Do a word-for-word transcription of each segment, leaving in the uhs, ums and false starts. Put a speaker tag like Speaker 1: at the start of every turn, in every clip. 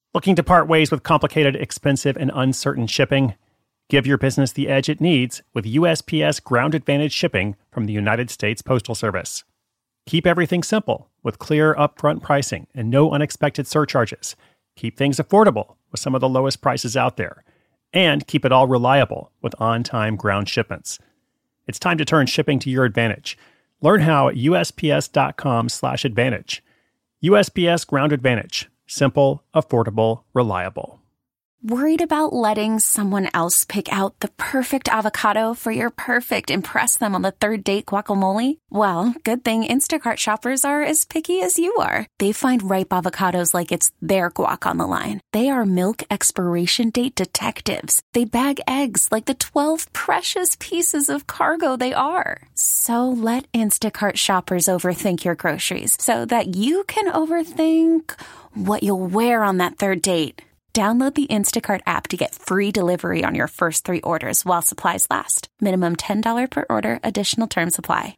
Speaker 1: Looking to part ways with complicated, expensive, and uncertain shipping? Give your business the edge it needs with U S P S Ground Advantage shipping from the United States Postal Service. Keep everything simple with clear upfront pricing and no unexpected surcharges. Keep things affordable with some of the lowest prices out there. And keep it all reliable with on-time ground shipments. It's time to turn shipping to your advantage. Learn how at USPS.com slash advantage. U S P S Ground Advantage. Simple, affordable, reliable.
Speaker 2: Worried about letting someone else pick out the perfect avocado for your perfect impress them on the third date guacamole? Well, good thing Instacart shoppers are as picky as you are. They find ripe avocados like it's their guac on the line. They are milk expiration date detectives. They bag eggs like the twelve precious pieces of cargo they are. So let Instacart shoppers overthink your groceries so that you can overthink what you'll wear on that third date. Download the Instacart app to get free delivery on your first three orders while supplies last. Minimum ten dollars per order. Additional terms apply.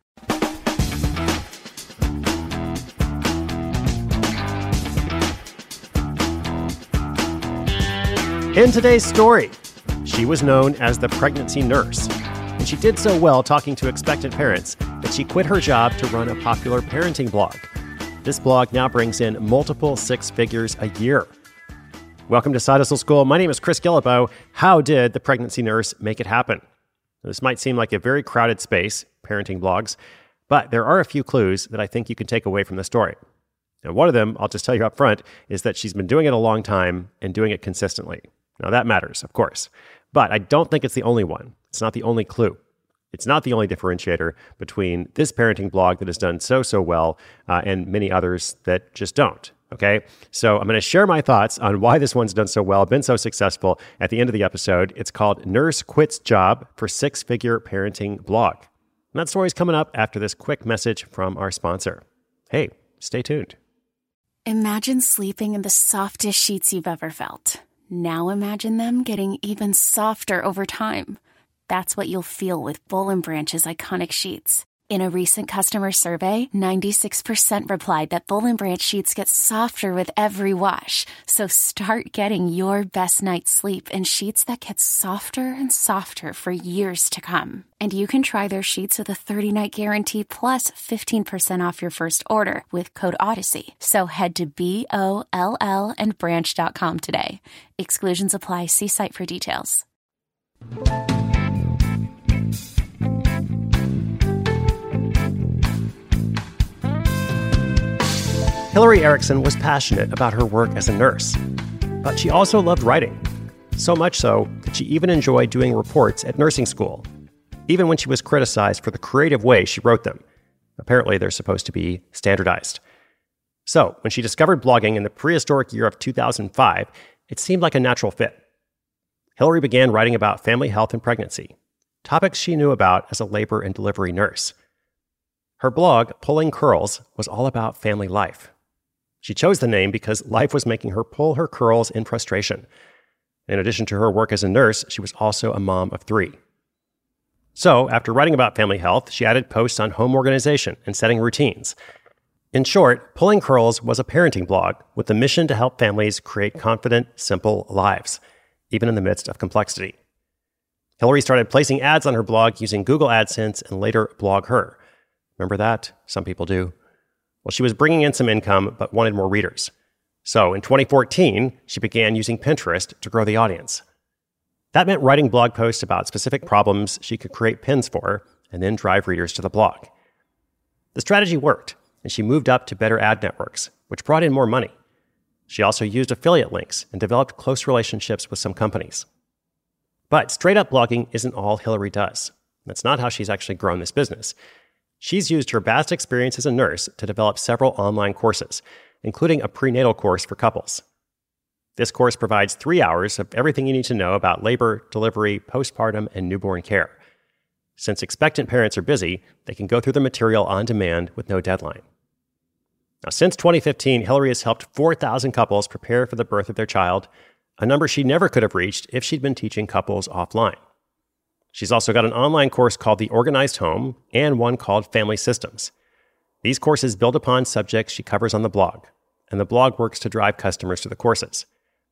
Speaker 1: In today's story, she was known as the pregnancy nurse, and she did so well talking to expectant parents that she quit her job to run a popular parenting blog. This blog now brings in multiple six figures a year. Welcome to Side Hustle School. My name is Chris Guillebeau. How did the pregnancy nurse make it happen? This might seem like a very crowded space, parenting blogs, but there are a few clues that I think you can take away from the story. And one of them, I'll just tell you up front, is that she's been doing it a long time and doing it consistently. Now that matters, of course, but I don't think it's the only one. It's not the only clue. It's not the only differentiator between this parenting blog that has done so, so well uh, and many others that just don't. Okay, so I'm going to share my thoughts on why this one's done so well, been so successful at the end of the episode. It's called Nurse Quits Job for Six-Figure Parenting Blog. And that story's coming up after this quick message from our sponsor. Hey, stay tuned.
Speaker 2: Imagine sleeping in the softest sheets you've ever felt. Now imagine them getting even softer over time. That's what you'll feel with Boll and Branch's iconic sheets. In a recent customer survey, ninety-six percent replied that Boll and Branch sheets get softer with every wash. So start getting your best night's sleep in sheets that get softer and softer for years to come. And you can try their sheets with a thirty-night guarantee plus fifteen percent off your first order with code Odyssey. So head to B O L L and branch dot com today. Exclusions apply. See site for details.
Speaker 1: Hillary Erickson was passionate about her work as a nurse, but she also loved writing. So much so that she even enjoyed doing reports at nursing school, even when she was criticized for the creative way she wrote them. Apparently, they're supposed to be standardized. So, when she discovered blogging in the prehistoric year of two thousand five, it seemed like a natural fit. Hillary began writing about family health and pregnancy, topics she knew about as a labor and delivery nurse. Her blog, Pulling Curls, was all about family life. She chose the name because life was making her pull her curls in frustration. In addition to her work as a nurse, she was also a mom of three. So, after writing about family health, she added posts on home organization and setting routines. In short, Pulling Curls was a parenting blog with the mission to help families create confident, simple lives, even in the midst of complexity. Hillary started placing ads on her blog using Google AdSense and later BlogHer. Remember that? Some people do. Well, she was bringing in some income, but wanted more readers. So in twenty fourteen, she began using Pinterest to grow the audience. That meant writing blog posts about specific problems she could create pins for, and then drive readers to the blog. The strategy worked, and she moved up to better ad networks, which brought in more money. She also used affiliate links and developed close relationships with some companies. But straight-up blogging isn't all Hillary does. That's not how she's actually grown this business. She's used her vast experience as a nurse to develop several online courses, including a prenatal course for couples. This course provides three hours of everything you need to know about labor, delivery, postpartum, and newborn care. Since expectant parents are busy, they can go through the material on demand with no deadline. Now, since twenty fifteen, Hillary has helped four thousand couples prepare for the birth of their child, a number she never could have reached if she'd been teaching couples offline. She's also got an online course called The Organized Home and one called Family Systems. These courses build upon subjects she covers on the blog, and the blog works to drive customers to the courses.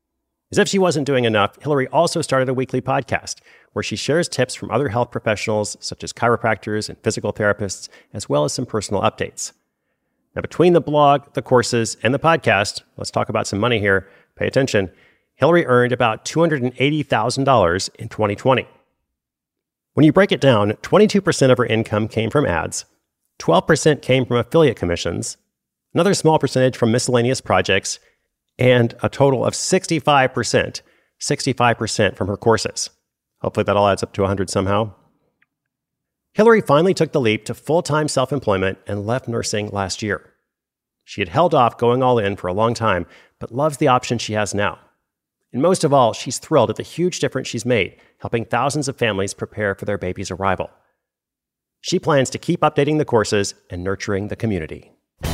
Speaker 1: As if she wasn't doing enough, Hillary also started a weekly podcast where she shares tips from other health professionals, such as chiropractors and physical therapists, as well as some personal updates. Now, between the blog, the courses, and the podcast, let's talk about some money here. Pay attention. Hillary earned about two hundred eighty thousand dollars in twenty twenty. When you break it down, twenty-two percent of her income came from ads, twelve percent came from affiliate commissions, another small percentage from miscellaneous projects, and a total of sixty-five percent, sixty-five percent from her courses. Hopefully that all adds up to one hundred somehow. Hillary finally took the leap to full-time self-employment and left nursing last year. She had held off going all in for a long time, but loves the option she has now. And most of all, she's thrilled at the huge difference she's made, helping thousands of families prepare for their baby's arrival. She plans to keep updating the courses and nurturing the community.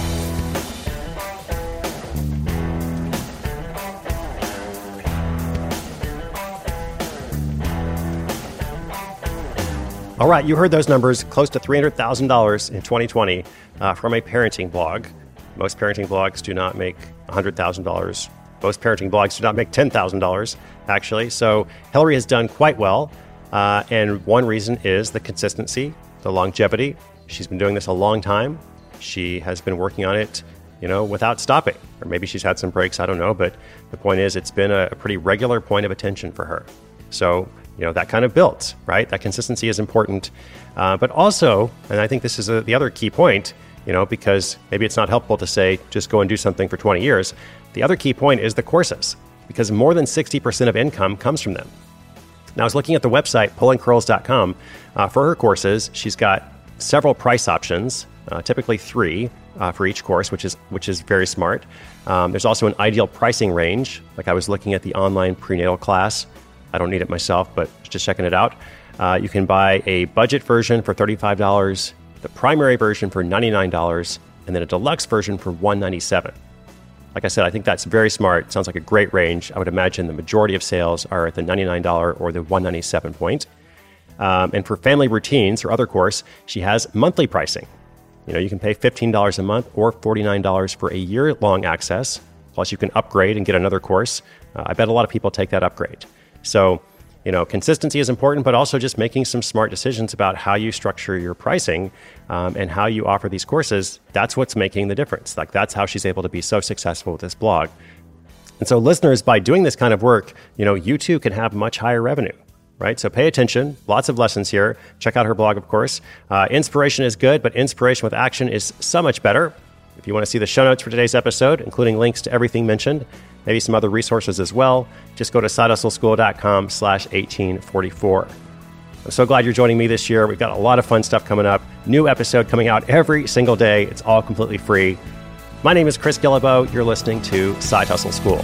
Speaker 1: All right, you heard those numbers, close to three hundred thousand dollars in twenty twenty uh, from a parenting blog. Most parenting blogs do not make one hundred thousand dollars. Most parenting blogs do not make ten thousand dollars, actually. So Hillary has done quite well. Uh, and one reason is the consistency, the longevity. She's been doing this a long time. She has been working on it, you know, without stopping. Or maybe she's had some breaks, I don't know. But the point is, it's been a, a pretty regular point of attention for her. So, you know, that kind of builds, right? That consistency is important. Uh, but also, and I think this is a, the other key point, you know, because maybe it's not helpful to say, just go and do something for twenty years. The other key point is the courses, because more than sixty percent of income comes from them. Now, I was looking at the website, pulling curls dot com. Uh, for her courses, she's got several price options, uh, typically three uh, for each course, which is which is very smart. Um, there's also an ideal pricing range. Like I was looking at the online prenatal class. I don't need it myself, but just checking it out. Uh, you can buy a budget version for thirty-five dollars, the primary version for ninety-nine dollars, and then a deluxe version for one hundred ninety-seven dollars. Like I said, I think that's very smart. Sounds like a great range. I would imagine the majority of sales are at the ninety-nine dollars or the one hundred ninety-seven dollars point. Um, and for Family Routines, her other course, she has monthly pricing. You know, you can pay fifteen dollars a month or forty-nine dollars for a year-long access. Plus, you can upgrade and get another course. Uh, I bet a lot of people take that upgrade. So, you know, consistency is important, but also just making some smart decisions about how you structure your pricing um, and how you offer these courses. That's what's making the difference. Like, that's how she's able to be so successful with this blog. And so listeners, by doing this kind of work, you know, you too can have much higher revenue, right? So pay attention. Lots of lessons here. Check out her blog, of course. Uh, inspiration is good, but inspiration with action is so much better. If you want to see the show notes for today's episode, including links to everything mentioned, maybe some other resources as well, just go to side hustle school dot com slash eighteen forty-four. I'm so glad you're joining me this year. We've got a lot of fun stuff coming up. New episode coming out every single day. It's all completely free. My name is Chris Guillebeau. You're listening to Side Hustle School.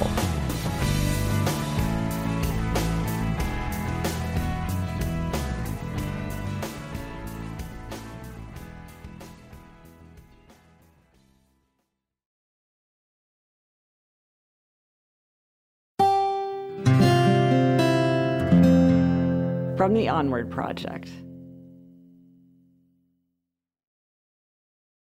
Speaker 3: From the Onward Project.